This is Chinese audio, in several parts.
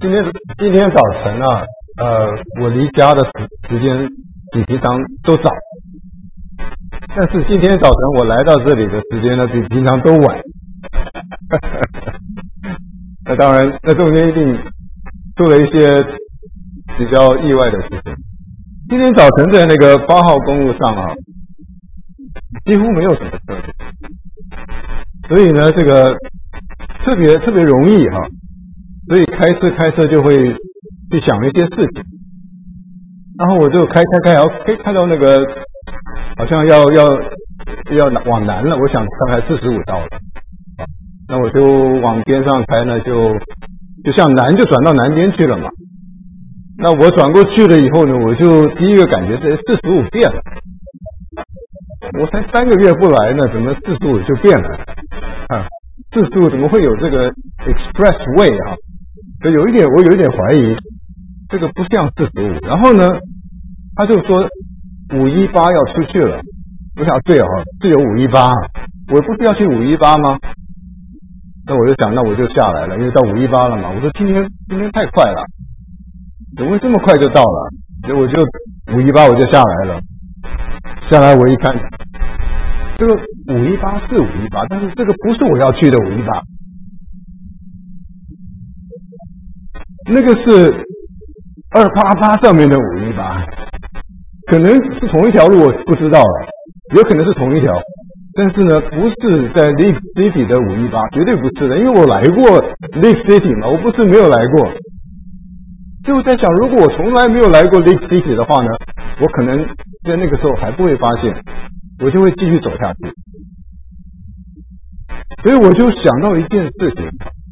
今天早晨啊，我离家的时间比平常都早，但是今天早晨我来到这里的时间呢，比平常都晚。那当然，那中间一定做了一些比较意外的事情。今天早晨在那个8号公路上啊，几乎没有什么车，所以呢，这个特别容易哈，所以开车就会去想一些事情，然后我就开，然后看到那个好像要往南了，我想大概45道了，那我就往边上开呢，就向南就转到南边去了嘛。那我转过去了以后呢，我就第一个感觉是45变了，我才3个月不来呢，怎么45就变了啊？45怎么会有这个 expressway 啊？所以我有一点怀疑，这个不像45。然后呢，他就说518要出去了，我想对哦，是有518，我不是要去518吗？那我就想，那我就下来了，因为到518了嘛。我说今天太快了，怎么会这么快就到了？所以我就518我就下来了。下来我一看，这个518是518，但是这个不是我要去的518，那个是288上面的518，可能是同一条路，我不知道了，有可能是同一条。但是呢，不是在 Leaf City 的518，绝对不是的，因为我来过 Leaf City 嘛，我不是没有来过。所以我在想，如果我从来没有来过 Leaf City 的话呢，我可能在那个时候还不会发现，我就会继续走下去。所以我就想到一件事情，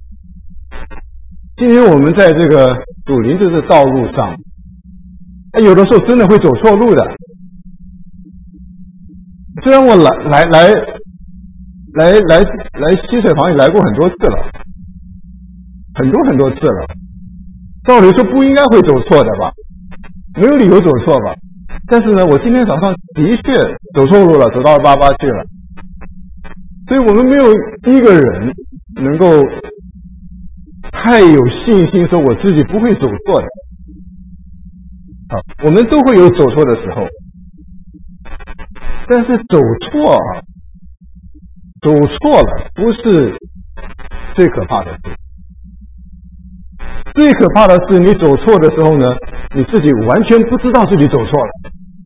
今天我们在这个属灵这个道路上，有的时候真的会走错路的。虽然我来溪水房也来过很多次了，很多次了，照理说不应该会走错的吧，没有理由走错吧。但是呢，我今天早上的确走错路了，走到288去了。所以我们没有一个人能够太有信心说我自己不会走错的。我们都会有走错的时候。但是走错了不是最可怕的事，最可怕的是你走错的时候呢，你自己完全不知道自己走错了。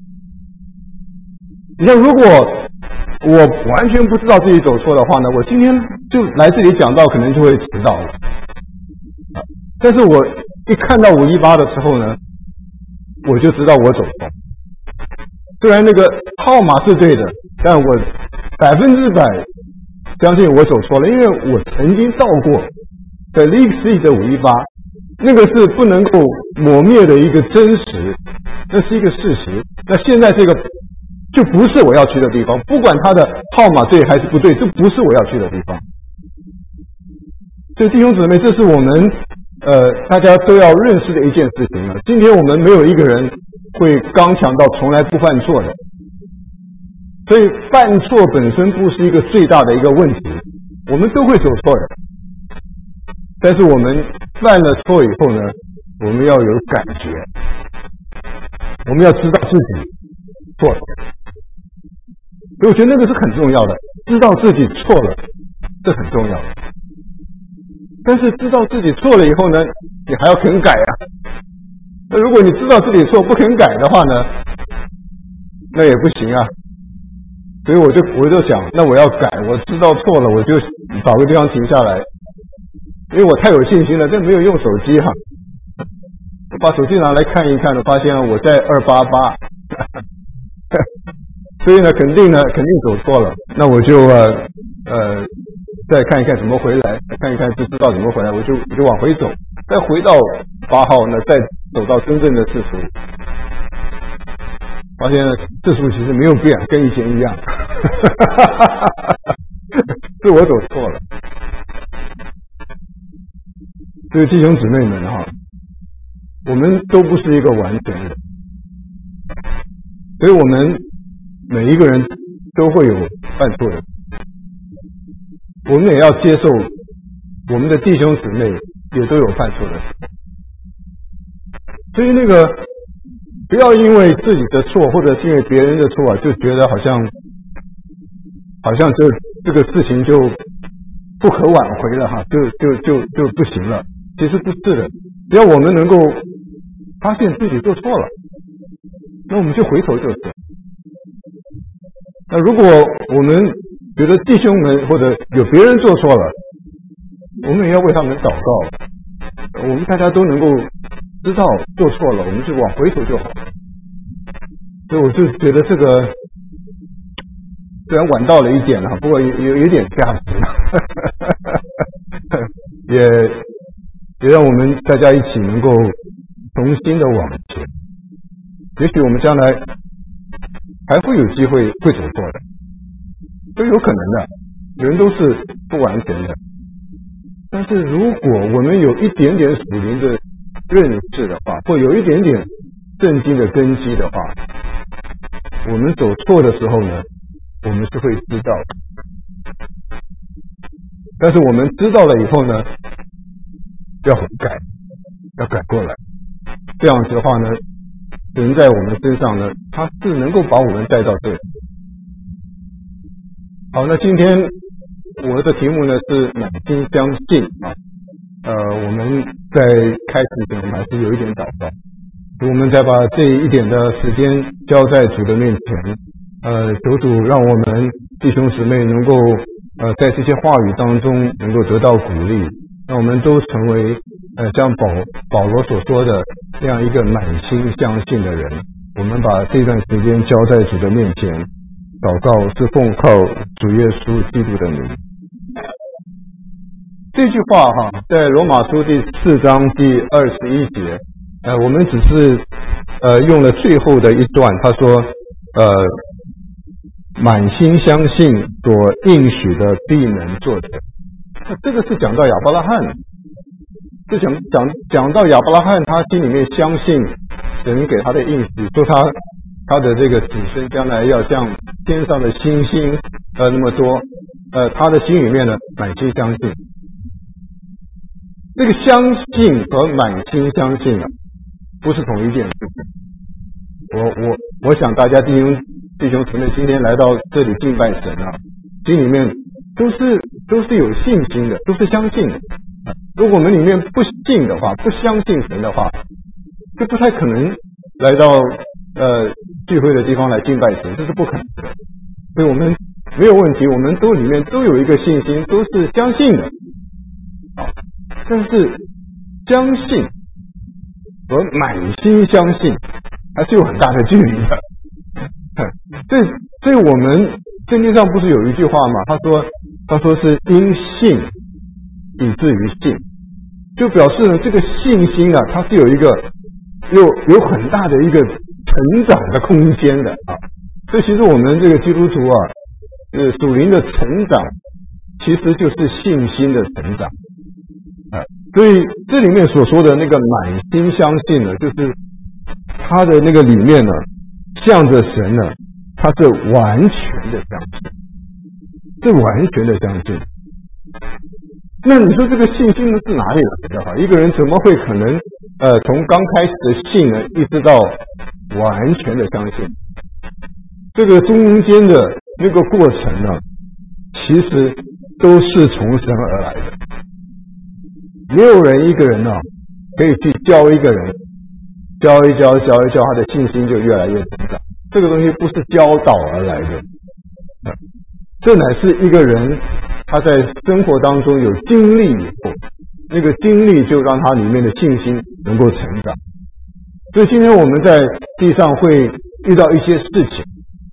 你像如果我完全不知道自己走错的话呢，我今天就来这里讲道可能就会迟到了。但是我一看到518的时候呢，我就知道我走错。虽然那个号码是对的，但我100%相信我走错了，因为我曾经到过在 Leaf City 的518，那个是不能够磨灭的一个真实，那是一个事实。那现在这个就不是我要去的地方，不管它的号码对还是不对，这不是我要去的地方。所以弟兄姊妹，这是我们大家都要认识的一件事情了。今天我们没有一个人会刚强到从来不犯错的，所以犯错本身不是一个最大的一个问题，我们都会走错的。但是我们犯了错以后呢，我们要有感觉，我们要知道自己错了。所以我觉得那个是很重要的，知道自己错了，这很重要。但是知道自己错了以后呢，你还要肯改啊。那如果你知道自己错不肯改的话呢，那也不行啊。所以我就想，那我要改，我知道错了，我就找个地方停下来，因为我太有信心了，这没有用手机哈。我把手机拿来看一看，发现我在288，所以呢，肯定走错了。那我就再看一看怎么回来，看一看就知道怎么回来，我就往回走，再回到8号呢，再走到真正的45，发现45其实没有变，跟以前一样，是我走错了。所以弟兄姊妹们哈，我们都不是一个完全的，所以我们每一个人都会有犯错的。我们也要接受我们的弟兄姊妹也都有犯错的时候， 所以不要因为自己的错或者是因为别人的错就觉得好像这个事情就不可挽回了哈，就不行了。其实不是的，只要我们能够发现自己做错了，那我们就回头就是。那如果我们觉得弟兄们或者有别人做错了，我们也要为他们祷告。我们大家都能够知道做错了，我们就往回头就好。所以我就觉得这个虽然晚到了一点了，不过有点价值，也让我们大家一起能够重新的往前。也许我们将来还会有机会会走错的，都有可能的，人都是不完全的。但是如果我们有一点点属灵的认识的话，或有一点点圣经的根基的话，我们走错的时候呢，我们是会知道的。但是我们知道了以后呢，要悔改，要改过来。这样子的话呢，人在我们身上呢，他是能够把我们带到这里。好，那今天我的题目呢是满心相信啊。我们在开始前我们还是有一点祷告，我们再把这一点的时间交在主的面前。求主让我们弟兄姊妹能够在这些话语当中能够得到鼓励，让我们都成为像保罗所说的这样一个满心相信的人。我们把这段时间交在主的面前，祷告是奉靠主耶稣基督的名。这句话在罗马书第4章第21节，我们只是用了最后的一段，他说满心相信所应许的必能做成。这个是讲到亚伯拉罕，是讲到亚伯拉罕他心里面相信神给他的应许，说他的这个子孙将来要像天上的星星那么多，他的心里面呢满心相信。这个相信和满心相信不是同一件事情。我想大家弟兄姊妹今天来到这里敬拜神心里面都是有信心的，都是相信的。如果我们里面不信的话，不相信神的话，就不太可能来到聚会的地方来敬拜神，这是不可能的。所以我们没有问题，我们里面都有一个信心，都是相信的。但是相信和满心相信还是有很大的距离的。所以我们圣经上不是有一句话吗？他说是因信以至于信，就表示呢这个信心它是有一个有很大的一个成长的空间的所以其实我们这个基督徒属灵的成长其实就是信心的成长所以这里面所说的那个满心相信呢，就是他的那个里面呢向着神呢，他是完全的相信，是完全的相信。那你说这个信心呢是哪里来的一个人怎么会可能从刚开始的信呢一直到完全的相信？这个中间的那个过程呢，其实都是从神而来的。没有人一个人可以去教一个人，教一教，他的信心就越来越成长。这个东西不是教导而来的，这乃是一个人他在生活当中有经历以后，那个经历就让他里面的信心能够成长。所以今天我们在地上会遇到一些事情，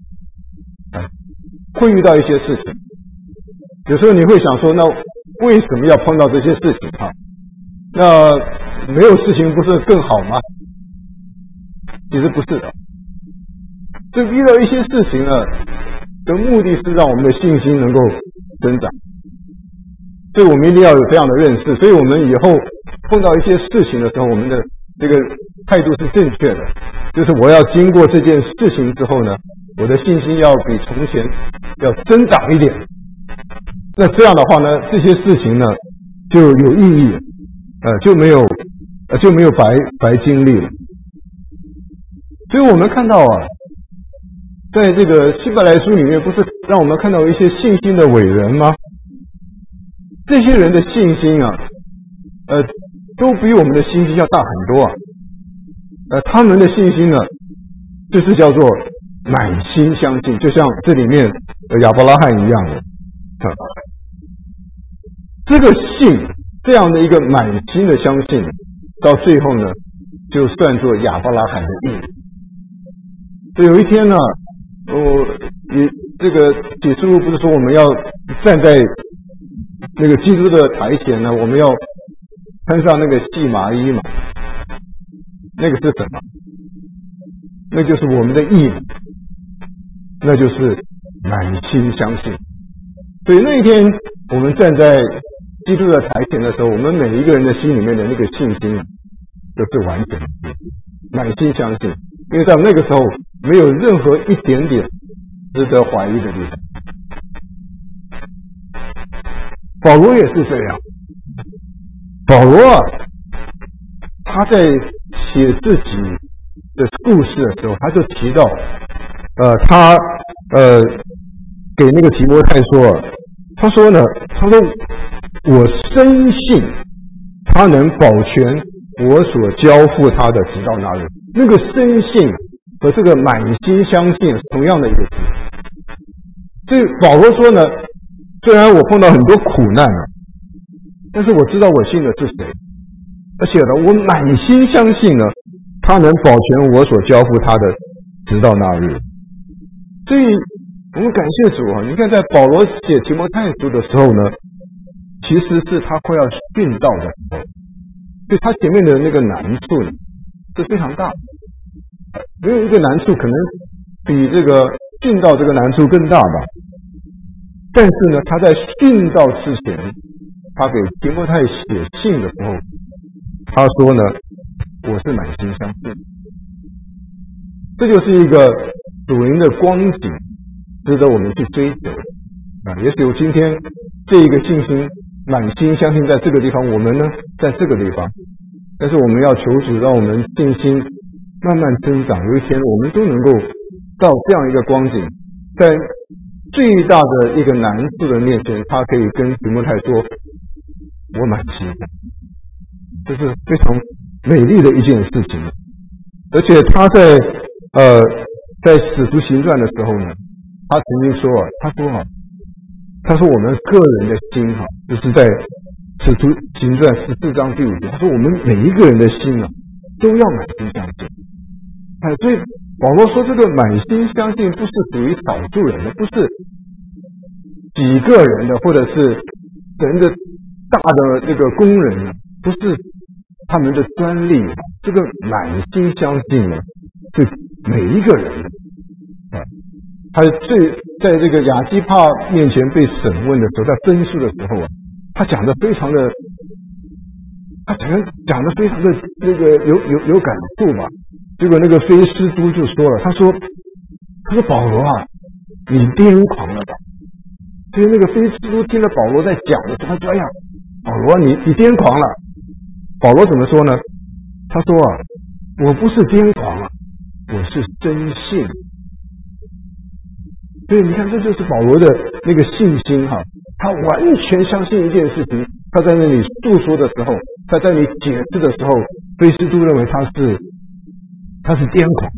有时候你会想说，那为什么要碰到这些事情那没有事情不是更好吗？其实不是的，这遇到一些事情呢的目的是让我们的信心能够增长，所以我们一定要有这样的认识。所以我们以后碰到一些事情的时候，我们的这个态度是正确的，就是我要经过这件事情之后呢，我的信心要比从前要增长一点。那这样的话呢，这些事情呢就有意义，就没有白经历了。 所以我们看到啊，在这个希伯来书里面，不是让我们看到一些信心的伟人吗？这些人的信心啊，都比我们的信心要大很多啊。他们的信心呢，就是叫做满心相信，就像这里面亚伯拉罕一样的。这个信，这样的一个满心的相信，到最后呢，就算作亚伯拉罕的义。所以有一天呢，这个启示录不是说我们要站在那个基督的台前呢，我们要穿上那个细麻衣嘛？那个是什么？那就是我们的义，那就是满心相信。所以那一天我们站在基督的台前的时候，我们每一个人的心里面的那个信心啊，都是完全的满心相信，因为在那个时候没有任何一点点值得怀疑的地方。保罗也是这样。保罗啊，他在写自己的故事的时候，他就提到，他给那个提摩太说，他说我深信他能保全我所交付他的，直到那日。那个深信和这个满心相信是同样的一个字。所以保罗说呢，虽然我碰到很多苦难啊，但是我知道我信的是谁，而且呢，我满心相信呢，他能保全我所交付他的，直到那日。所以我们感谢主啊！你看，在保罗写提摩太书的时候呢，其实是他快要殉道的时候，所以他前面的那个难处呢是非常大的。没有一个难处可能比这个殉道这个难处更大吧。但是呢，他在殉道之前，他给提摩太写信的时候，他说呢，我是满心相信。这就是一个属灵的光景，值得我们去追求啊！也许我今天这一个信心满心相信在这个地方，我们呢在这个地方，但是我们要求主让我们信心慢慢增长，有一天我们都能够到这样一个光景，在最大的一个难处的面前，他可以跟提摩太说，我满心，这是非常美丽的一件事情。而且他在使徒行传的时候呢，他曾经说他说我们个人的心就是在使徒行传14章第5节，他说我们每一个人的心都要满心相信。所以保罗说这个满心相信不是属于少数人的，不是几个人的，或者是人的大的这个工人呢，不是他们的专利。这个满心相信呢，是每一个人的。他在这个亚基帕面前被审问的时候，在分数的时候他讲的非常的那个有感触吧。结果那个菲斯都就说了，他说保罗啊，你癫狂了吧？所以那个菲斯都听了保罗在讲的时候，他说，哎呀，保罗你癫狂了。保罗怎么说呢？他说我不是癫狂我是真信。所以你看，这就是保罗的那个信心他完全相信一件事情，他在那里诉说的时候，他在那里解释的时候，菲斯都认为他是癫狂。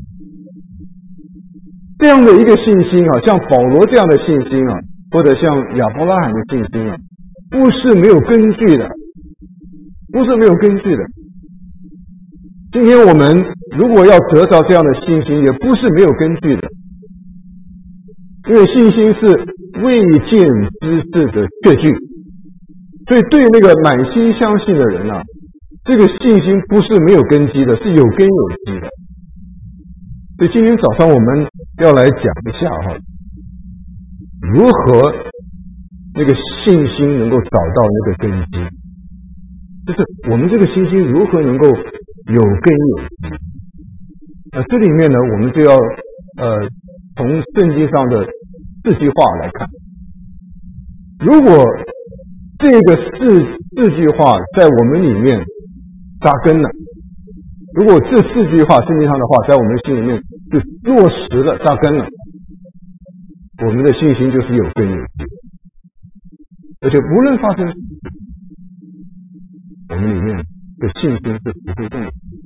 这样的一个信心像保罗这样的信心或者像亚伯拉罕的信心不是没有根据的，不是没有根据的。今天我们如果要得到这样的信心，也不是没有根据的。因为信心是未见之事的确据，所以对那个满心相信的人这个信心不是没有根基的，是有根有基的。所以今天早上我们要来讲一下如何那个信心能够找到那个根基，就是我们这个信心如何能够有根有基。这里面呢，我们就要从圣经上的4句话来看。如果这个四句话在我们里面扎根了， 如果这4句话圣经上的话在我们心里面就落实了、扎根了，我们的信心就是有根有基，而且无论发生什么事，我们里面的信心是不会动的。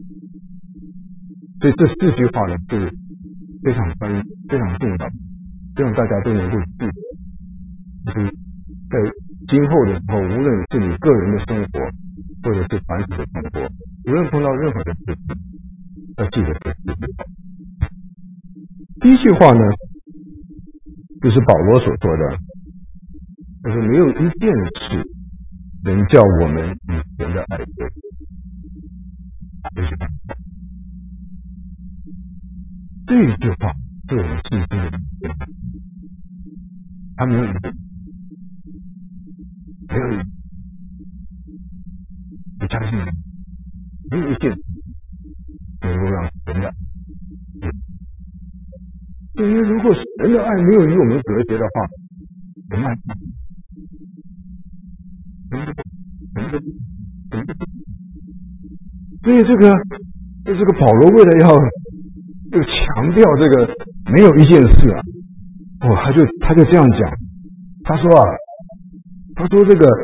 所以这4句话呢是非常重要的，希望大家都能够记得，就是在今后的时候，无论是你个人的生活，或者是团体的生活，无论碰到任何的事情，要记得这4句话。第一句话呢，就是保罗所说的，他说没有一件事能叫我们与神的爱对。这一句话是我们信心的根基。他没有一件，我相信没有一件能够让神的爱对。因为如果神的爱没有与我们隔绝的话，我们爱所以这个保罗为了要强调这个没有一件事啊，他就这样讲，他说这个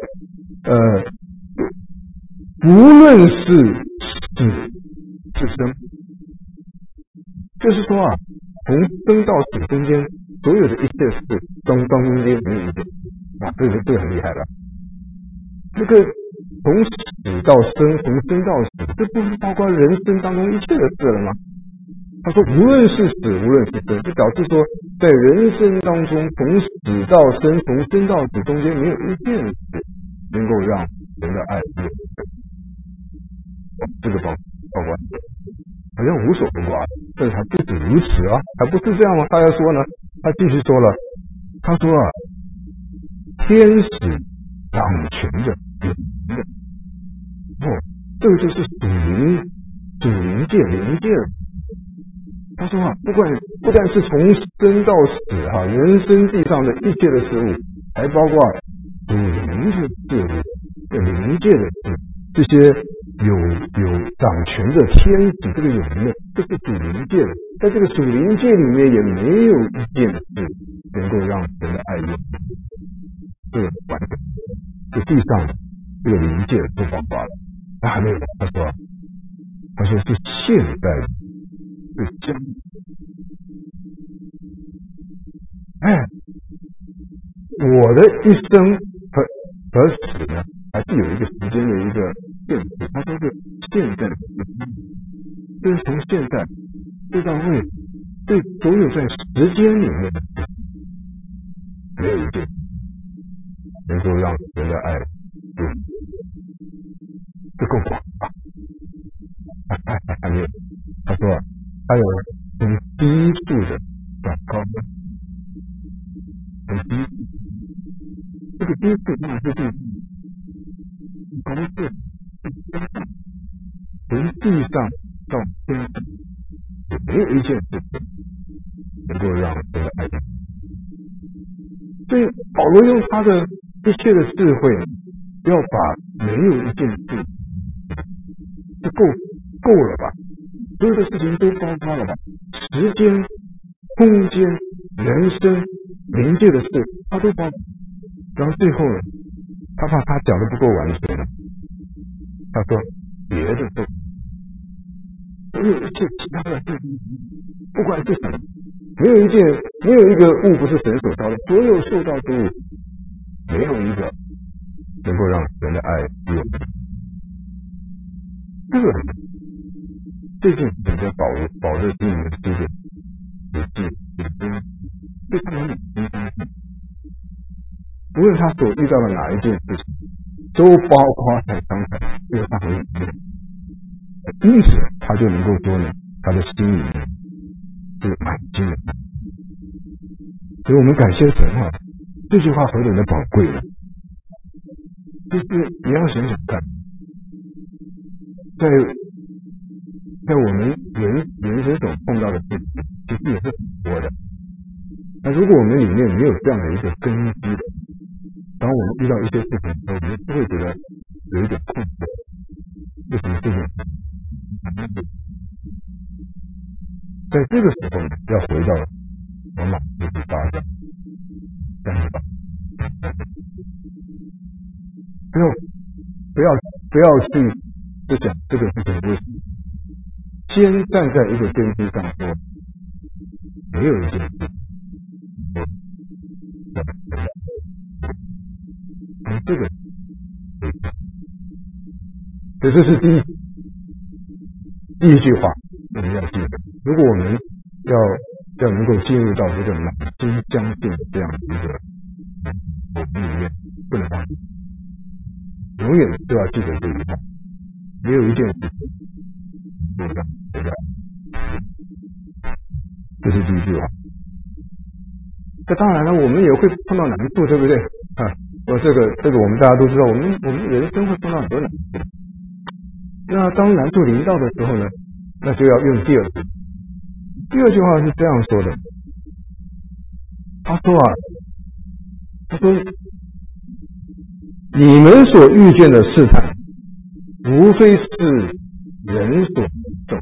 无论是死是生，就是说从生到死中间所有的一切事中间没有一件这个很厉害了。这个从死到生，从生到死，这不是包括人生当中一切的事了吗？他说无论是死无论是生，就表示说在人生当中从死到生，从生到死中间没有一件事能够让人的爱越这个包括好像无所不挂，但是还不止如此啊，还不是这样吗？他要说呢，他继续说了，他说天使掌权着灵的，这个就是属灵界灵界了。他说不但是从生到死人生地上的一切的事物，还包括属灵的事物、灵界的事，这些有掌权的天使，这个有灵的，这是属灵界的。在这个属灵界里面，也没有一件事能够让神的爱越这个完整。这地上这个灵界都包括了，他还没有，他说是现在是将我的一生和死呢，还是有一个时间的一个限制。他说是现在，就是从现在对到未来，对所有在时间里面的事情，没有一件能够让人的爱就够广啊！还没有，他说还有从低处的转高，从低处，这个低处当然是高处，从地上到天上，没有一件事情能够让人的爱。所以保罗用他的一切的智慧，要把没有一件事就够了吧？所有的事情都包括了吧？时间、空间、人生、灵界的事，他都包括。然后最后呢，他怕他讲的不够完全了，他说别的都没有一切其他的事，不管是什么，没有一个物不是神所造的，所有受造之物，没有一个能够让人的爱有。这个最近整个保罗经营的世界对他们无论他所遇到的哪一件事情，都包括在刚才这个范围里面，因此他就能够说呢，他的心里面是满足的。所以我们感谢神这句话何等的宝贵了！就是你要想想看，在我们人生所碰到的事情，其实也是很多的。那如果我们里面没有这样的一个根基的，当我们遇到一些事情的时候，我们就会觉得有一点困惑，为什么这件事情在这个时候呢，要回到罗马书第8章38，不要去就讲这个事情为什么。先站在一个根基上说，没有一件事从这个，所以这是第一句话，我们要记得。如果我们要能够进入到这个满心相信的这样一个里面，不能忘记，永远都要记得这句话。没有一件事情做不到，这是第一句话。那当然了，我们也会碰到难处，对不对？这个我们大家都知道，我们人生会碰到很多难处。那当难处临到的时候呢，那就要用第二句。第二句话是这样说的，他说你们所遇见的试探，无非是人所受。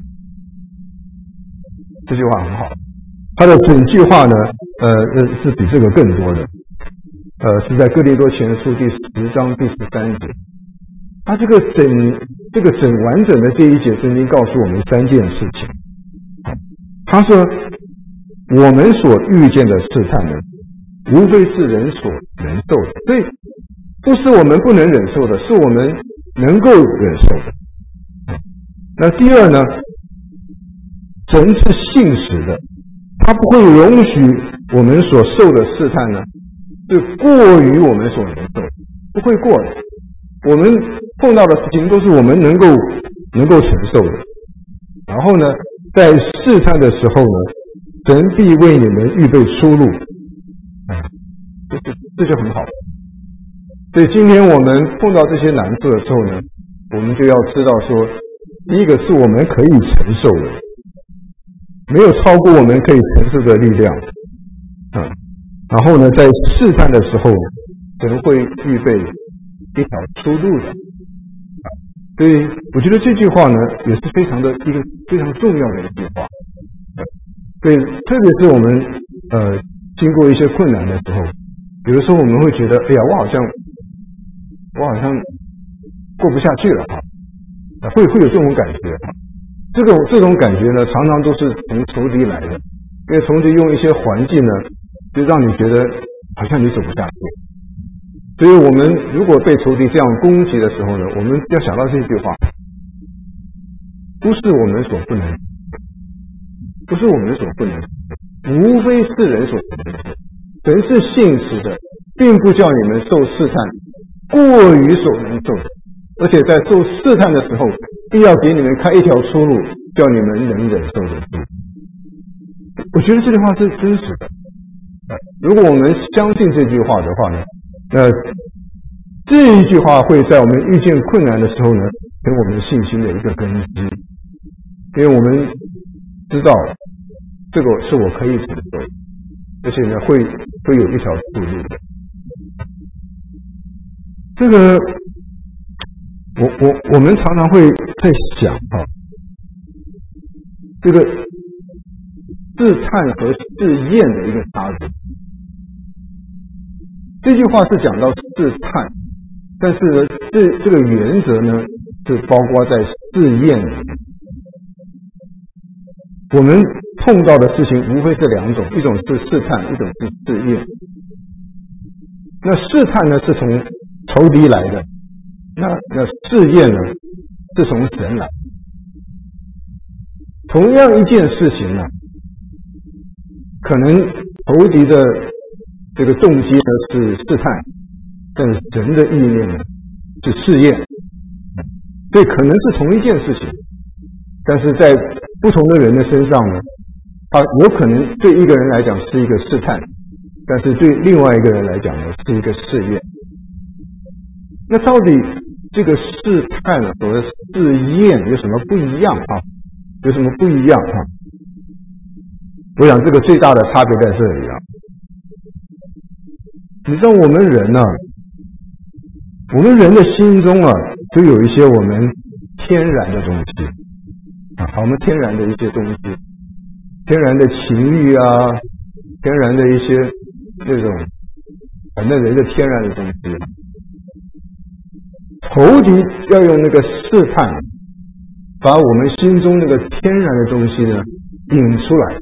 这句话很好，他的整句话呢，是比这个更多的，是在哥林多前书第10章第13节。他这个整完整的这一节圣经告诉我们3件事情。他说我们所遇见的试探呢，无非是人所能受的，所以不是我们不能忍受的，是我们能够忍受的。那第二呢，神是信实的，他不会容许我们所受的试探呢是过于我们所能受，不会过的。我们碰到的事情都是我们能够承受的。然后呢，在试探的时候呢，神必为你们预备出路。这就很好。所以今天我们碰到这些难处的时候呢，我们就要知道说，第一个是我们可以承受的，没有超过我们可以承受的力量。然后呢，在试探的时候，神会预备一条出路的。所以我觉得这句话呢，也是一个非常重要的一句话。所以特别是我们经过一些困难的时候，有的时候我们会觉得，哎呀，我好像过不下去了会有这种感觉这种感觉呢，常常都是从仇敌来的，因为仇敌用一些环境呢，就让你觉得好像你走不下去。所以我们如果被仇敌这样攻击的时候呢，我们要想到这句话，不是我们所不能，无非是人所不能。神是信实的，并不叫你们受试探过于所能受的，而且在受试探的时候，必要给你们开一条出路，叫你们能忍受得住。我觉得这句话是真实的。如果我们相信这句话的话呢，这一句话会在我们遇见困难的时候呢，成我们信心的一个根基，因为我们知道这个是我可以承受的，而且呢会有一条出路的。这个我们常常会在想这个试探和试验的一个差别。这句话是讲到试探，但是呢，这个原则呢是包括在试验里面。我们碰到的事情无非是2种，一种是试探，一种是试验。那试探呢是从仇敌来的，那试验呢是从神来。同样一件事情呢，可能仇敌的这个动机呢是试探，但神的意念呢是试验，所以可能是同一件事情，但是在不同的人的身上呢，它有可能对一个人来讲是一个试探，但是对另外一个人来讲呢是一个试验。那到底这个试探和试验有什么不一样有什么不一样我想这个最大的差别在这里你知道我们人我们人的心中就有一些我们天然的东西我们天然的一些东西。 天然的情欲啊，天然的一些那种反正人的天然的东西，仇敌要用那个试探，把我们心中那个天然的东西呢引出来，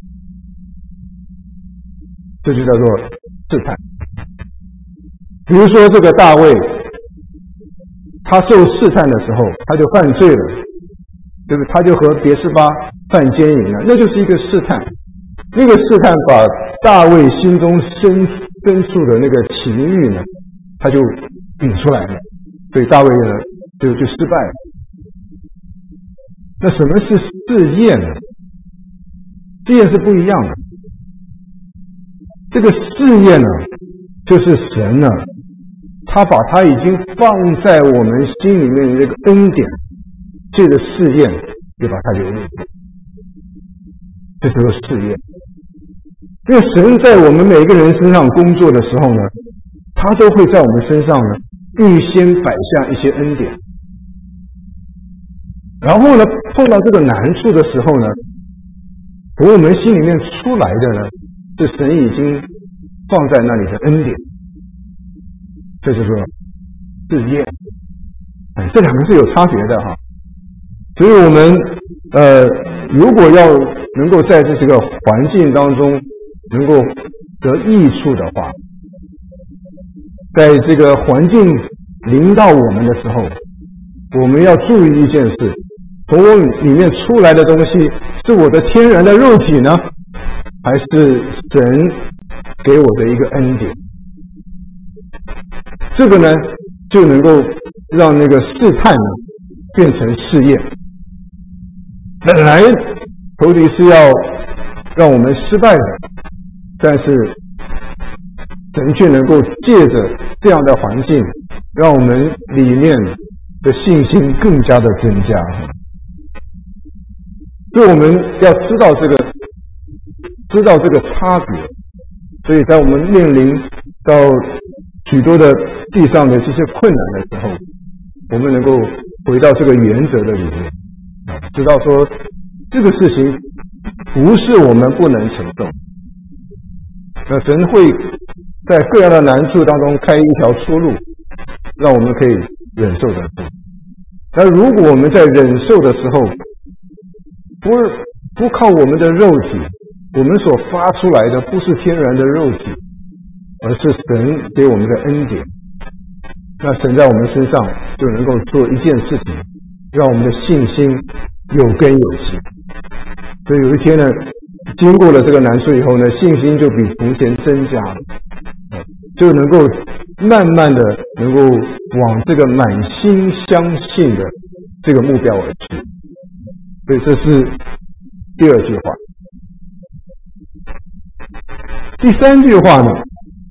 这就叫做试探。比如说这个大卫，他受试探的时候，他就犯罪了，对不对？他就和别是巴犯奸淫了，那就是一个试探。那个试探把大卫心中深处的那个情欲呢，他就引出来了，所以大卫呢就失败了。那什么是试验呢？试验是不一样的。这个试验呢，就是神呢，他把他已经放在我们心里面的这个恩典，借着试验就把它流露出来，这叫做试验。因为神在我们每一个人身上工作的时候呢，他都会在我们身上呢预先摆下一些恩典，然后呢碰到这个难处的时候呢，从我们心里面出来的呢，是神已经放在那里的恩典，这就是试验。这两个是有差别的哈。所以我们如果要能够在这个环境当中能够得益处的话，在这个环境临到我们的时候，我们要注意一件事，从我里面出来的东西是我的天然的肉体呢，还是神给我的一个恩典？这个呢就能够让那个试探呢变成试验。本来仇敌是要让我们失败的，但是神却能够借着这样的环境，让我们里面的信心更加的增加。所以我们要知道这个差别。所以在我们面临到许多的地上的这些困难的时候，我们能够回到这个原则的里面，知道说这个事情不是我们不能承受，那神会在各样的难处当中开一条出路，让我们可以忍受得住。但如果我们在忍受的时候不靠我们的肉体，我们所发出来的不是天然的肉体，而是神给我们的恩典，那神在我们身上就能够做一件事情，让我们的信心有根有基。所以有一天呢，经过了这个难处以后呢，信心就比从前增加了，就能够慢慢的能够往这个满心相信的这个目标而去。所以这是第二句话。第三句话呢，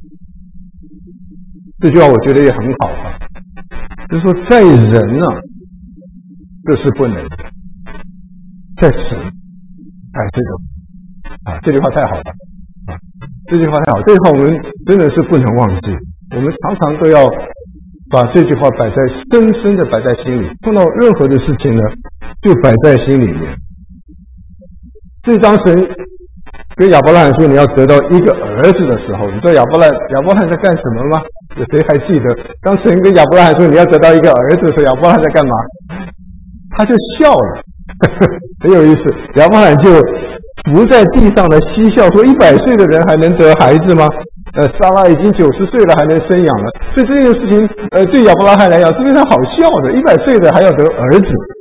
这句话我觉得也很好啊，就是说在人啊，这是不能的，在神这个这句话太好了这句话太好，这句话我们真的是不能忘记，我们常常都要把这句话深深的摆在心里，碰到任何的事情呢，就摆在心里面。这当神跟亚伯拉罕说你要得到一个儿子的时候，你知道亚伯拉罕在干什么吗？有谁还记得当神跟亚伯拉罕说你要得到一个儿子的时候，亚伯拉罕在干嘛？他就笑了很有意思，亚伯拉罕就伏在地上的嬉笑，说100岁的人还能得孩子吗？撒拉已经90岁了还能生养了，所以这件事情对亚伯拉罕来讲是非常好笑的，100岁的还要得儿子。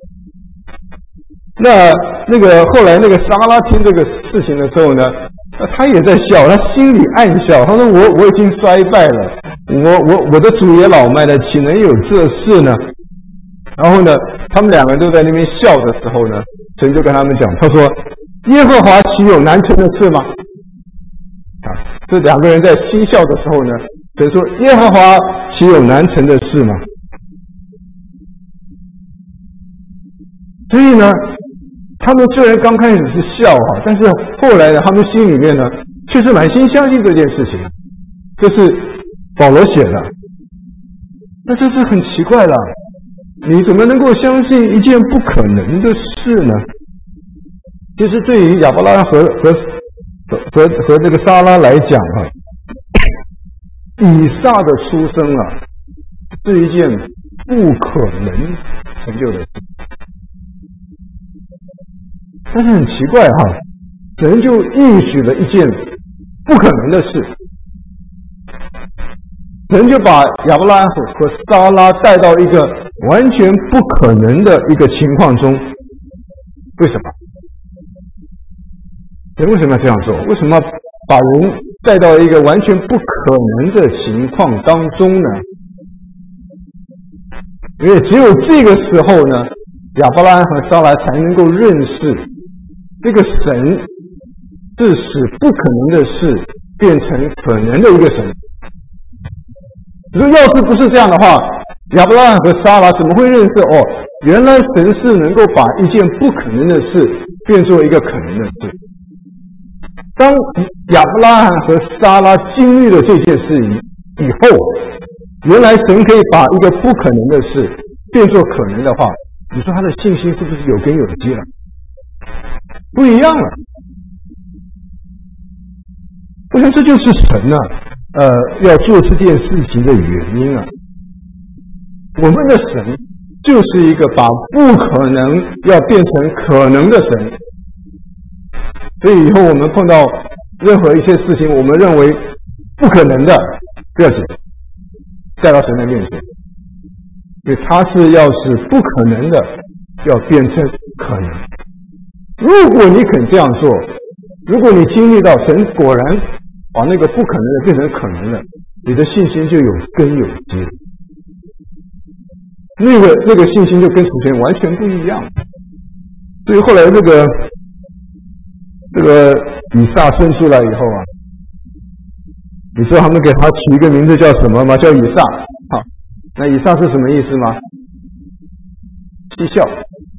那个后来那个撒拉听这个事情的时候呢，他也在笑，他心里暗笑，他说我已经衰败了，我的主也老迈了，岂能有这事呢？然后呢，他们两个人都在那边笑的时候呢，神就跟他们讲，他说耶和华岂有难成的事吗？这两个人在嬉笑的时候呢，神说耶和华岂有难成的事吗？所以呢，他们虽然刚开始是笑但是后来呢，他们心里面呢却是满心相信这件事情，这是保罗写的。那这是很奇怪了，你怎么能够相信一件不可能的事呢？ 其实对于亚伯拉罕和这个撒拉来讲啊，以撒的出生啊，是一件不可能成就的事。但是很奇怪哈，神就应许了一件不可能的事，神就把亚伯拉罕和撒拉带到一个完全不可能的一个情况中。为什么？神为什么要这样做？为什么把人带到一个完全不可能的情况当中呢？因为只有这个时候呢，亚伯拉罕和撒拉才能够认识这个神是使不可能的事变成可能的一个神。如果要是不是这样的话，亚伯拉罕和撒拉怎么会认识原来神是能够把一件不可能的事变作一个可能的事。当亚伯拉罕和撒拉经历了这件事以后，原来神可以把一个不可能的事变作可能的话，你说他的信心是不是有根有基了？不一样了。我想这就是神要做这件事情的原因啊。我们的神就是一个把不可能要变成可能的神。所以以后我们碰到任何一些事情，我们认为不可能的，不要紧，带到神的面前，因为他是要使不可能的要变成可能。如果你肯这样做，如果你经历到神果然把那个不可能的变成可能的，你的信心就有根有基了。那个信心就跟从前完全不一样。所以后来这个以撒生出来以后啊，你知道他们给他取一个名字叫什么吗？叫以撒。好，那以撒是什么意思吗？嬉笑。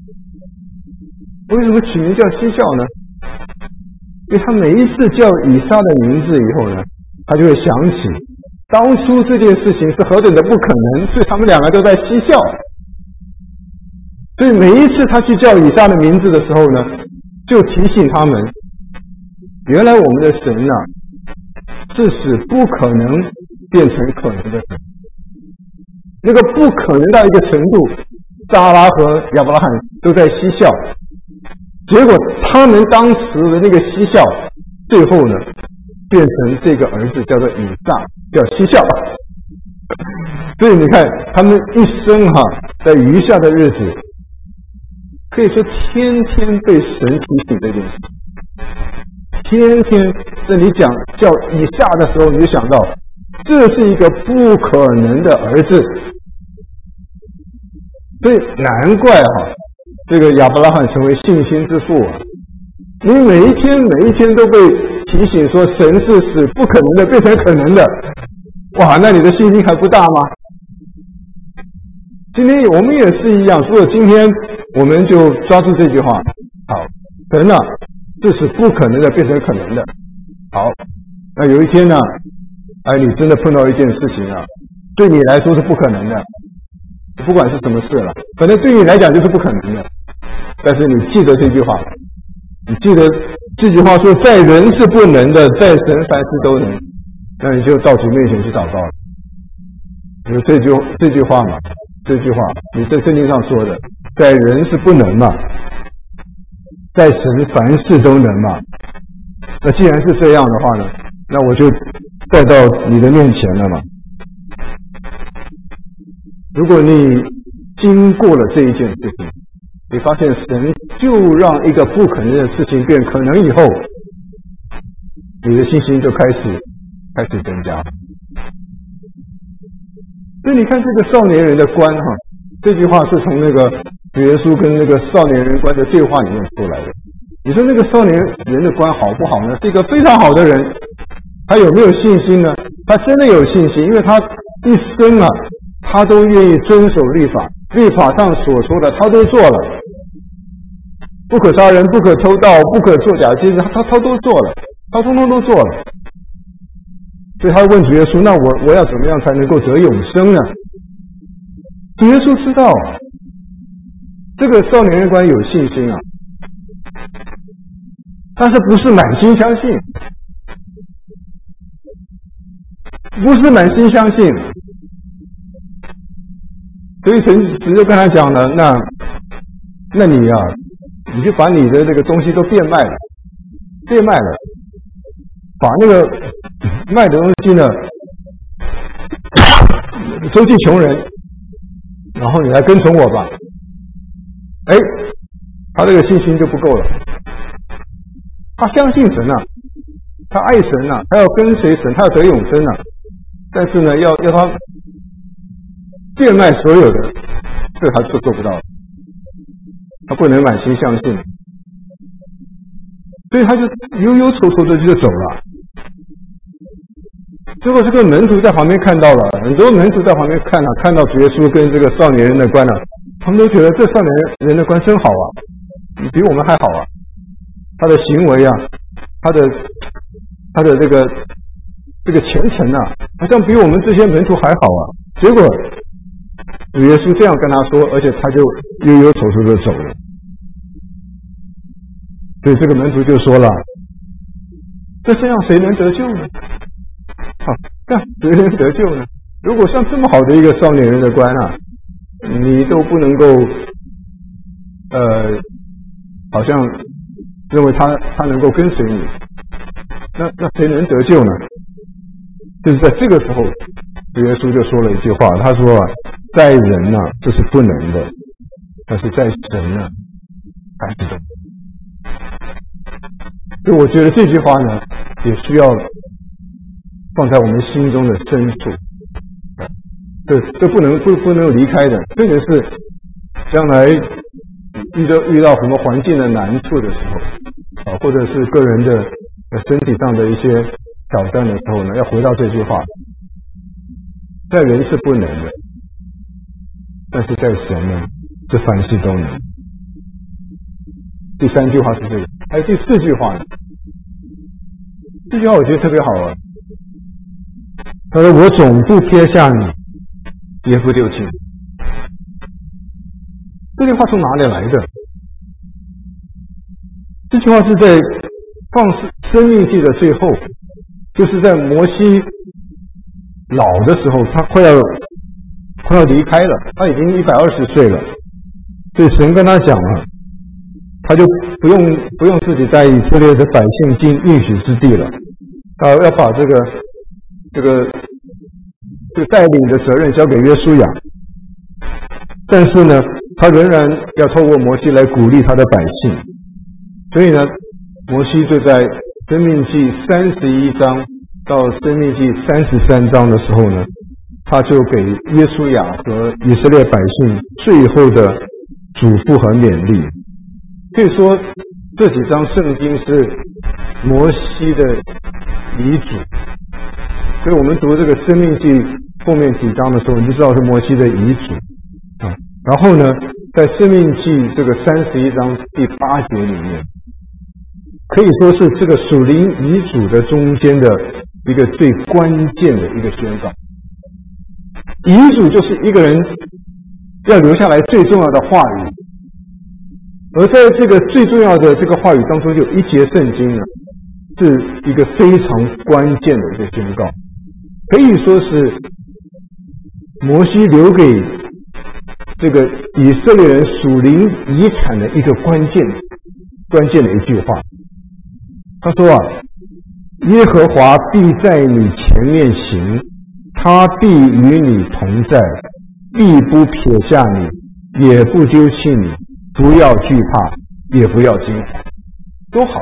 为什么取名叫嬉笑呢？因为他每一次叫以撒的名字以后呢，他就会想起当初这件事情是何等的不可能，所以他们两个都在嬉笑。所以每一次他去叫以撒的名字的时候呢，就提醒他们，原来我们的神是使不可能变成可能的神。那个不可能到一个程度，撒拉和亚伯拉罕都在嬉笑，结果他们当时的那个嬉笑，最后呢变成这个儿子叫做以撒，叫嬉笑。所以你看他们一生在余下的日子，可以说天天被神提醒这件事。天天在你讲叫以撒的时候，你就想到这是一个不可能的儿子。所以难怪这个亚伯拉罕成为信心之父啊！你每一天都被提醒说神是使不可能的变成可能的，哇，那你的信心还不大吗？今天我们也是一样，如果今天我们就抓住这句话，好，神这是不可能的变成可能的。好，那有一天呢，你真的碰到一件事情对你来说是不可能的，不管是什么事了，反正对你来讲就是不可能的。但是你记得这句话，你记得这句话说，在人是不能的，在神凡事都能。那你就到主面前去祷告了。有这句话嘛？这句话你在圣经上说的，在人是不能嘛，在神凡事都能嘛。那既然是这样的话呢，那我就带到你的面前了嘛。如果你经过了这一件事情，你发现神就让一个不可能的事情变可能以后，你的信心就开始增加。所以你看这个少年人的官这句话是从那个主耶稣跟那个少年人官的对话里面出来的。你说那个少年人的官好不好呢？是一个非常好的人，他有没有信心呢？他真的有信心，因为他一生他都愿意遵守律法，律法上所说的他都做了，不可杀人，不可偷盗，不可作假见证，他都做了，他通通都做了。所以他问主耶稣，那我要怎么样才能够得永生呢？主耶稣知道这个少年人官有信心但是不是满心相信，不是满心相信。所以神就跟他讲了，那你啊，你就把你的这个东西都变卖了，把那个卖的东西呢周济穷人，然后你来跟从我吧。他这个信心就不够了，他相信神啊，他爱神啊，他要跟随神，他要得永生啊，但是呢要他变卖所有的，这他就做不到，他不能满心相信，所以他就忧忧愁愁的就走了。结果这个门徒在旁边看到了，很多门徒在旁边看到主耶稣跟这个少年人的关他们都觉得这少年人的关真好啊，比我们还好啊，他的行为啊，他的这个虔诚啊，好像比我们这些门徒还好啊。结果主耶稣这样跟他说，而且他就忧忧愁愁的走了。所以这个门徒就说了，这是让谁能得救呢？让谁能得救呢？如果像这么好的一个少年人的关啊，你都不能够好像认为他能够跟随你，那谁能得救呢？就是在这个时候，主耶稣就说了一句话，他说在人啊这是不能的，但是在神啊还是的。所以我觉得这句话呢也需要放在我们心中的深处，这不能离开的。特别是将来遇到什么环境的难处的时候或者是个人的身体上的一些挑战的时候呢，要回到这句话，在人是不能的，但是在神呢是凡事都能。第三句话是这个，还有第四句话呢，这句话我觉得特别好玩。他说我总不撇下你，也不丢弃你。这句话从哪里来的？这句话是在放生命记的最后，就是在摩西老的时候，他快要离开了，他已经120岁了，所以神跟他讲了，他就不用自己带以色列的百姓进应许之地了，要把这个带领的责任交给约书亚，但是呢他仍然要透过摩西来鼓励他的百姓。所以呢摩西就在申命记31章到申命记33章的时候呢，他就给约书亚和以色列百姓最后的嘱咐和勉励。可以说这几章圣经是摩西的遗嘱，所以我们读这个申命记后面几章的时候，你就知道是摩西的遗嘱然后呢在申命记这个31章第8节里面，可以说是这个属灵遗嘱的中间的一个最关键的一个宣告。遗嘱就是一个人要留下来最重要的话语，而在这个最重要的这个话语当中，有一节圣经呢，是一个非常关键的一个宣告，可以说是摩西留给这个以色列人属灵遗产的一个关键的一句话。他说耶和华必在你前面行，他必与你同在，必不撇下你，也不丢弃你，不要惧怕，也不要惊慌。多好！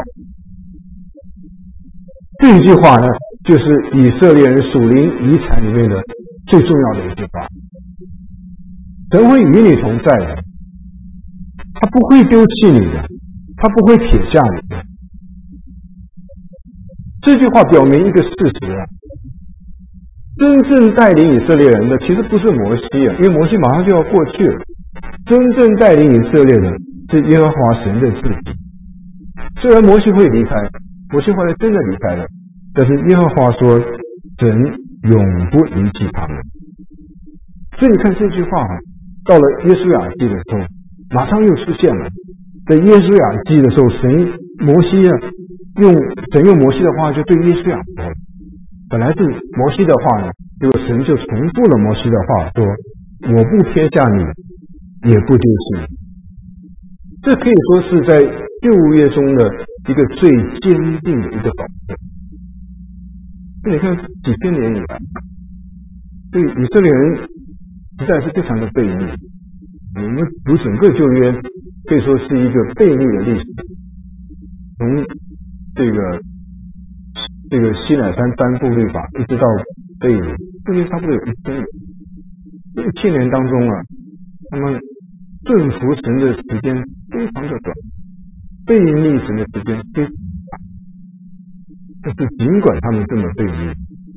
这一句话呢，就是以色列人属灵遗产里面的最重要的一句话。神会与你同在的，他不会丢弃你的，他不会撇下你的。这句话表明一个事实真正带领以色列人的其实不是摩西因为摩西马上就要过去了，真正带领以色列人是耶和华神的自己。虽然摩西会离开，摩西后来真的离开了，但是耶和华说神永不离弃他们。所以你看这句话到了约书亚记的时候马上又出现了。在约书亚记的时候，摩西神用摩西的话就对约书亚说，本来是摩西的话呢，结果神就重复了摩西的话说，我不撇下你，也不丢弃你。这可以说是在旧约中的一个最坚定的一个保证。你看几千年以来，对以色列人实在是非常的悖逆。我们读整个旧约可以说是一个悖逆的历史，从这个西乃山颁布律法一直到被掳，中间差不多有1000年。这1000年当中啊，他们顺服神的时间非常的短，悖逆神的时间非常长。但是尽管他们这么悖逆，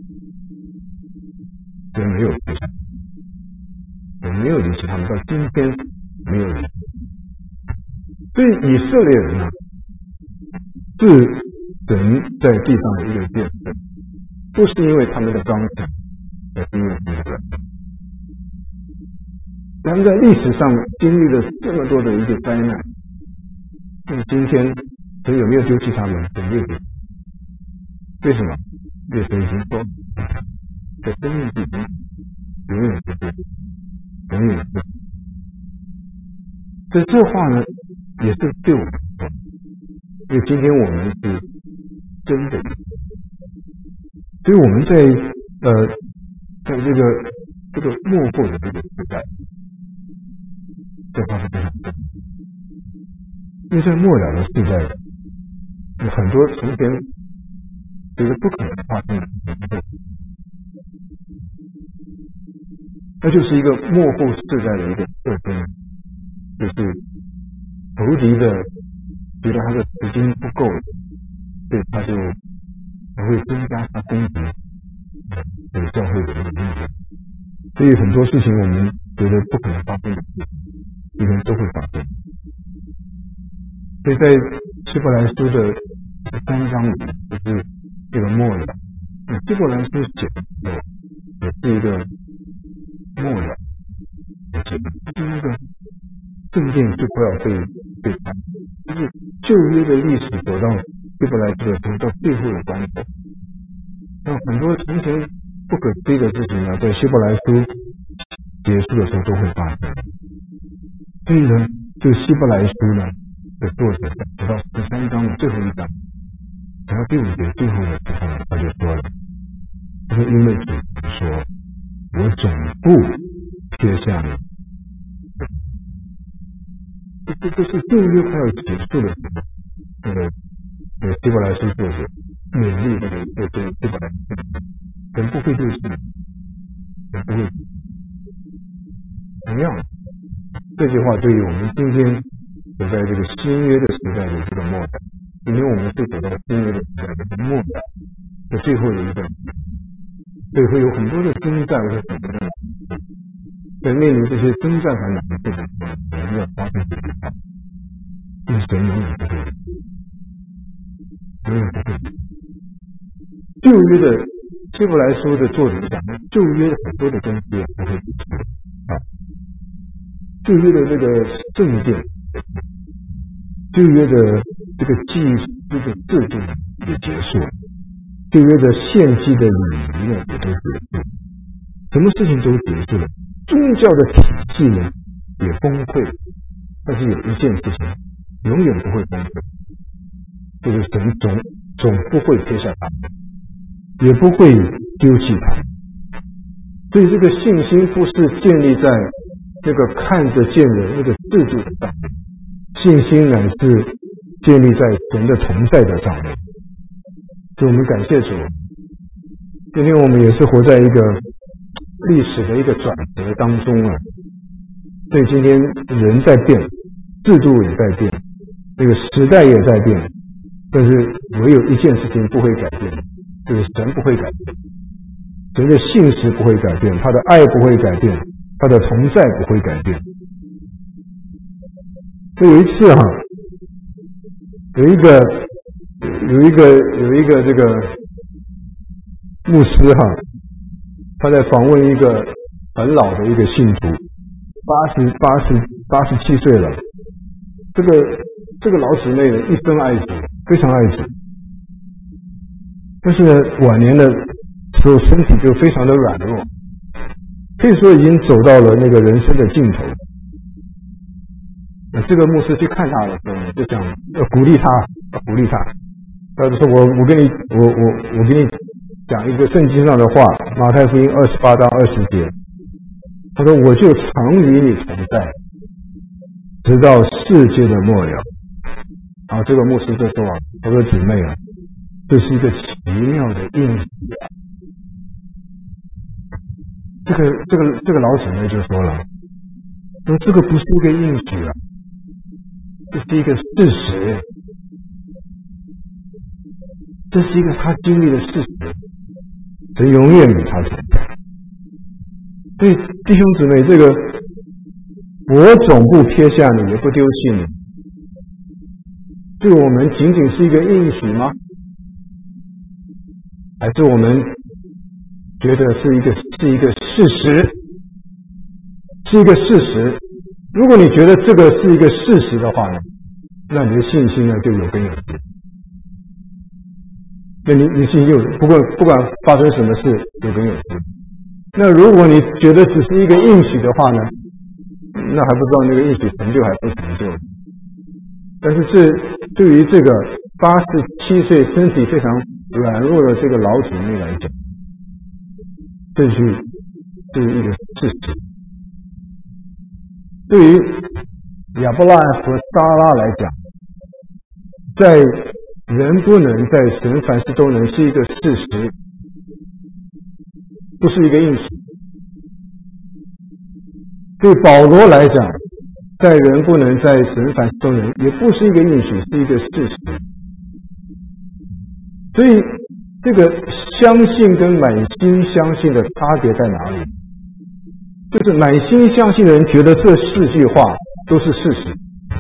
神没有离弃，我没有离弃他们，到今天没有离弃。所以以色列人啊，是神在地上的一个见证，不是因为他们的刚强，而是因为他们的。他们在历史上经历了这么多的一个灾难，那么今天神有没有丢弃他们？神没有丢弃。为什么？因为神已经说，在生命之中永远不变，永远不变。所以这话呢，也是对我们说，因为今天我们是真的，所以我们在这个幕后的这个时代，这话是非常重要。因为在末了的时代，有很多从前觉得不可能发生的事，那就是一个末后世代的一个特征，就是仇敌的觉得他的时间不够了，所以他就会增加他攻击这个教会的这个力量。所以很多事情我们觉得不可能发生的事，今天都会发生。所以在希伯来书的3章里，就是这个末了。希伯来书写的时候，也是一个末了，就是那个圣殿就快要被拆，就是旧约的历史走到希伯来书的时候，到最后的关头，那很多从前不可思议的事情呢，在希伯来书结束的时候都会发生。所以呢，这个希伯来书呢的作者直到13章的最后一章，然后第5节最后的时候呢，他就说了，他说因为主说，我总不撇下你。这就是旧约快要结束的时候，那个希伯来书作者勉励这个希伯来书，神不会丢弃你，神不会。同样，这句话对于我们今天走在这个新约的时代的这个末代，今天我们是走到新约的时代的末代的最后的一个，所以会有很多的征战和很多的难处。在面临这些征战和难处的时候，我们要发现这句话，因为神永远不会，永远不会。旧约的希伯来书的作者讲，旧约很多的东西不会结束啊，旧约的这个政见，旧约的这个祭司的制度也结束了，旧约的献祭的礼仪呢也都结束了，什么事情都结束了，宗教的体系呢也崩溃了，但是有一件事情永远不会崩溃，就是神总不会撇下他们，也不会丢弃他们。所以这个信心不是建立在这个看得见的那个制度的上面，信心乃是建立在神的同在的上面。所以我们感谢主，今天我们也是活在一个历史的一个转折当中啊。所以今天人在变，制度也在变，这个时代也在变，但是唯有一件事情不会改变，就是神不会改变，神的信实不会改变，他的爱不会改变，他的同在不会改变。所以有一次有一个这个牧师他在访问一个很老的一个信徒，87岁了。这个老姊妹呢，一生爱主，非常爱主。 但是晚年的时候身体就非常的软弱，可以说已经走到了那个人生的尽头。这个牧师去看他的时候呢，就想要鼓励他，他就说我跟你讲一个圣经上的话，马太福音28章20节，他说我就常与你同在，直到世界的末了。然后这个牧师就说他说姊妹啊，这是一个奇妙的应许啊。这个老姊妹就说了，说这个不是一个应许啊，这是一个事实，这是一个他经历的事实，神永远与他同在。所以弟兄姊妹，这个我总不撇下你，也不丢弃你，对我们仅仅是一个应许吗？还是我们觉得是一个事实？是一个事实。如果你觉得这个是一个事实的话呢，那你的信心呢就有根有基。那你信心不管发生什么事有根有基。那如果你觉得只是一个应许的话呢，那还不知道那个应许成就还不成就。但是这对于这个87岁身体非常软弱的这个老姊妹来讲，这是一个事实。对于亚伯拉罕和撒拉来讲，在人不能，在神凡事都能是一个事实，不是一个应许。对保罗来讲，在人不能，在神凡事都能，也不是一个应许，是一个事实。所以这个相信跟满心相信的差别在哪里？就是满心相信的人觉得这4句话都是事实，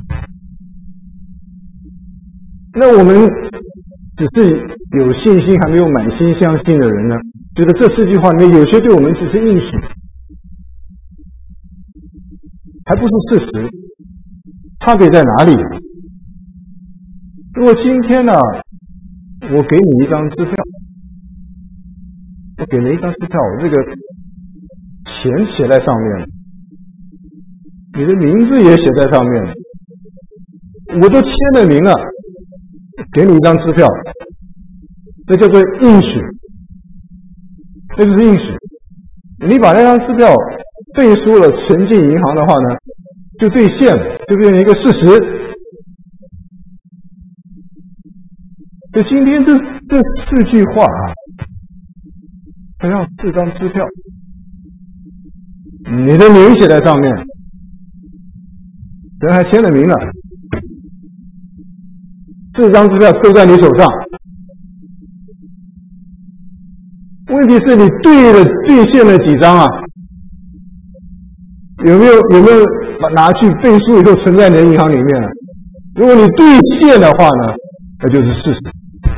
那我们只是有信心还没有满心相信的人呢，觉得这4句话里面有些对我们只是应许，还不是事实，差别在哪里？如果今天呢，我给你一张支票，我给了一张支票，这个钱写在上面，你的名字也写在上面，我都签了名了，给你一张支票，那叫做应许，那就是应许。你把那张支票背书了，存进银行的话呢，就兑现了，就变成一个事实。所以今天这4句话啊，他要4张支票，你的名写在上面，人还签了名了，4张支票都在你手上。问题是你兑现了几张啊？有没有拿去背书以后存在你的银行里面？如果你兑现的话呢，那就是事实；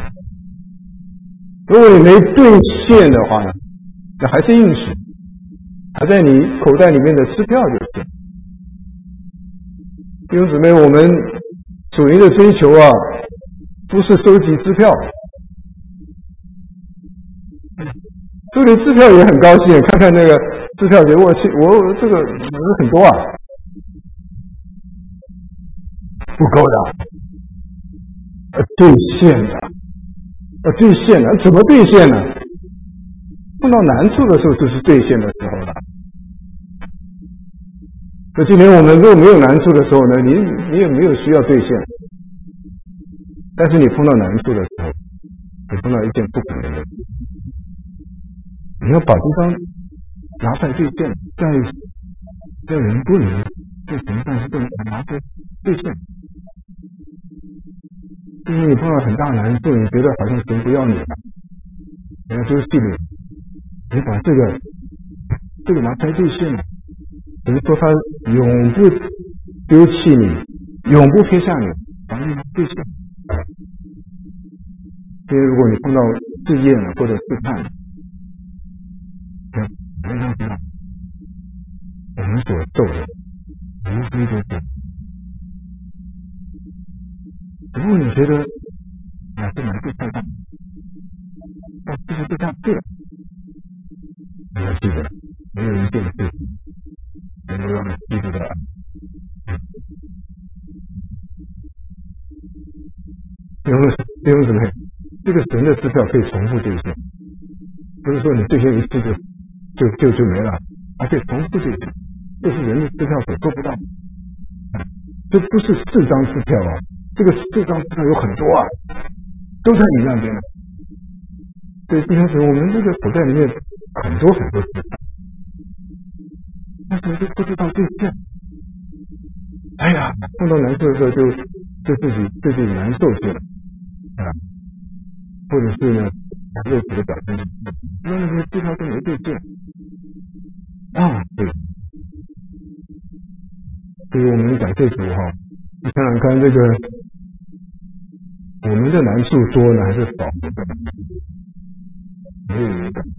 如果你没兑现的话呢，那还是应许，还在你口袋里面的支票就是。弟兄姊妹，我们属灵的追求啊，不是收集支票。收集支票也很高兴，看看那个支票给我这个人很多啊，不够的，兑现的，怎么兑现呢？碰到难处的时候就是兑现的时候了。那今天我们如果没有难处的时候呢，你也没有需要兑现，但是你碰到难处的时候，你碰到一件不可能的事，你要把这张拿出来兑现，在人不能，在神办事不能拿出来兑现。因为你碰到很大难处，你觉得好像神不要你了，人家丢弃你，你把这个拿出来兑现了，等于说他永不丢弃你，永不撇下你，把你兑现。因为如果你碰到试验了或者试探，我们要知道，我们所受的无非就是，如果你觉得这难度太大， 持下去了。你要记得，没有一件事情能够让基督的爱。弟兄姊妹，这个神的支票可以重复兑现，不是说你兑现一次就没了，而且重复兑现，这是人的支票所做不到。这不是4张支票啊，这个4张支票有很多啊，都在你那边了。所以弟兄姊妹，我们这个口袋里面很多支票，但是就不知道兑现。哎呀，碰到难受的时候就自己难受去了啊，或者是呢还有几个表现，那些支票都没兑现啊，对。所以我们感谢主哈，你想想看，这个我们的难处多呢还是少？没有一个，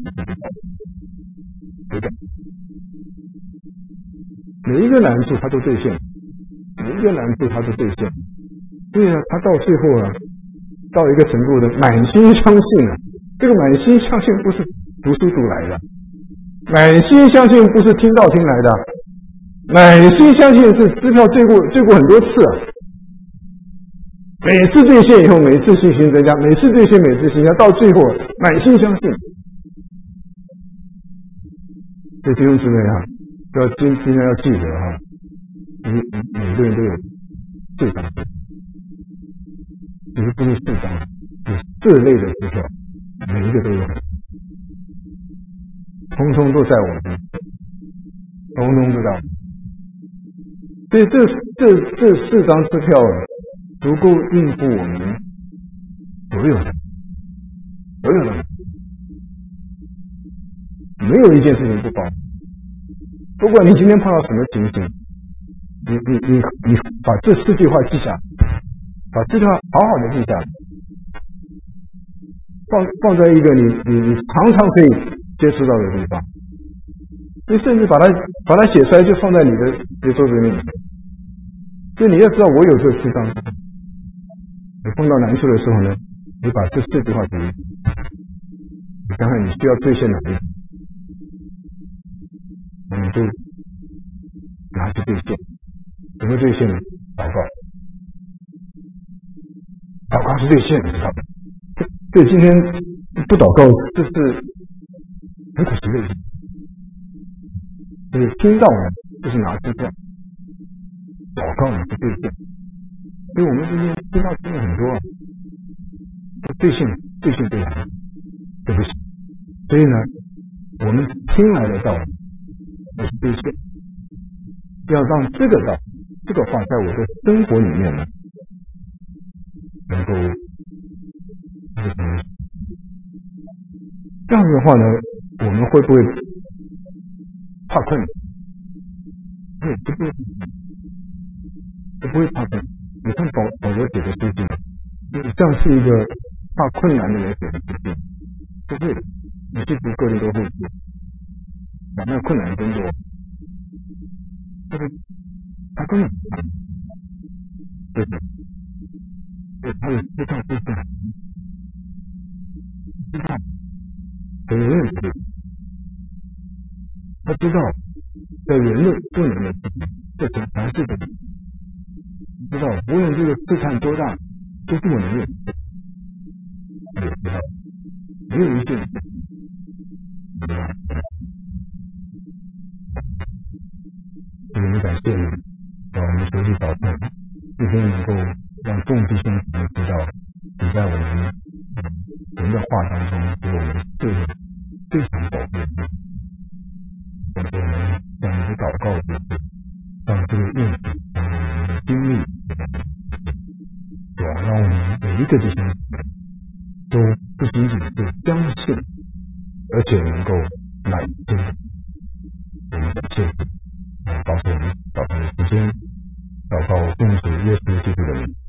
每一个难处它都兑现，每一个难处它都兑现。所以呢，他到最后啊，到一个程度的满心相信啊，这个满心相信不是读书读来的，满心相信不是听道听来的，满心相信是支票兑过很多次啊，每次兑现以后，每次信心增加，每次兑现，每次信心增加，到最后满心相信。所以弟兄姊妹啊，今天要记得哈，每个人都有4张，其实不是4张，有4类的支票，每一个都有，通通都在我们，通通都在。所以这4张支票足够应付我们所有的，没有一件事情不包。不管你今天碰到什么情形，你把这4句话记下，把这句话好好的记下，放在一个你常常可以接触到的地方，你甚至把它写出来，就放在你的桌子里面。所以你要知道，我有这4张，你碰到难处的时候呢，你把这4句话读，你看看你需要兑现哪一个，你就拿去兑现。怎么兑现呢？祷告，祷告是兑现，你知道吗？对，今天不祷告，这是很可惜的事情。所以听到呢，就是拿支票，祷告呢是兑现。所以我们今天听到听了很多，兑现不了，对不起。所以呢，我们听来的道是兑现，要让这个道这个话在我的生活里面呢，能够这样子的话呢，我们会不会怕困难？不会怕困难。你看保罗写的书信，这样是一个怕困难的人写的书信，不会的。你去读哥林多后书，把那个困难工作，他根本不怕，对，他有知道知道，责任不对，他知道在人类不能的事情，这是凡事的，知道无论这个试探多大，都不能忍，也知道没有一件事情。我们感谢你，让我们学习祷告，今天能够让众弟兄姊妹知道，你在我们人的话当中给我们这个非常宝贵的。我们向你的祷告就是让这个应许成为我们的经历，让我们每一个弟兄姊妹都不仅仅是相信，而且能够满足。我们感谢主，告诉我们祷告的时间，祷告奉主耶稣基督的名。